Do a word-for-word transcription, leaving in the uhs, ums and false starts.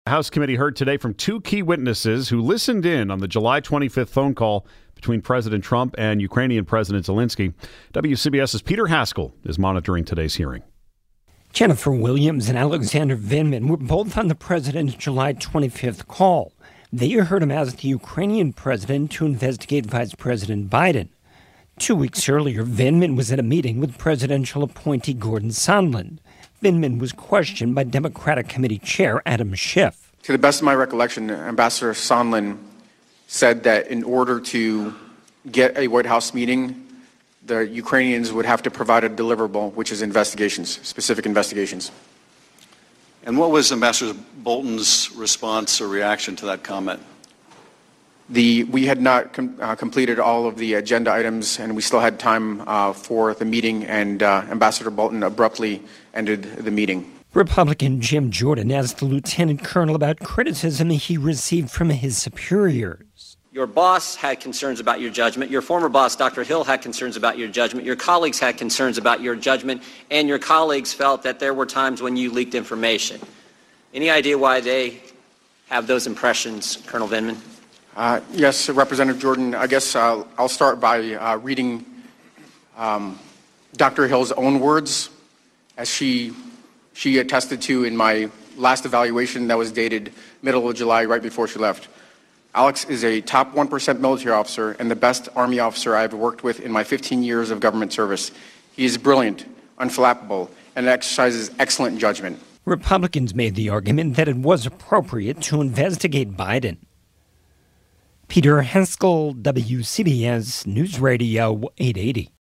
The House committee heard today from two key witnesses who listened in on the July twenty-fifth phone call between President Trump and Ukrainian President Zelensky. WCBS's Peter Haskell is monitoring today's hearing. Jennifer Williams and Alexander Vindman were both on the president's July twenty-fifth call. They heard him ask the Ukrainian president to investigate Vice President Biden. Two weeks earlier, Vindman was at a meeting with presidential appointee Gordon Sondland. Vindman was questioned by Democratic Committee Chair Adam Schiff. To the best of my recollection, Ambassador Sondland said that in order to get a White House meeting, the Ukrainians would have to provide a deliverable, which is investigations, specific investigations. And what was Ambassador Bolton's response or reaction to that comment? The, we had not com- uh, completed all of the agenda items, and we still had time uh, for the meeting, and uh, Ambassador Bolton abruptly ended the meeting. Republican Jim Jordan asked the lieutenant colonel about criticism he received from his superiors. Your boss had concerns about your judgment. Your former boss, Doctor Hill, had concerns about your judgment. Your colleagues had concerns about your judgment, and your colleagues felt that there were times when you leaked information. Any idea why they have those impressions, Colonel Vindman? Uh, yes, Representative Jordan. I guess uh, I'll start by uh, reading um, Doctor Hill's own words, as she she attested to in my last evaluation that was dated middle of July, right before she left. Alex is a top one percent military officer and the best Army officer I have worked with in my fifteen years of government service. He is brilliant, unflappable, and exercises excellent judgment. Republicans made the argument that it was appropriate to investigate Biden. Peter Haskell, W C B S News Radio eight eighty.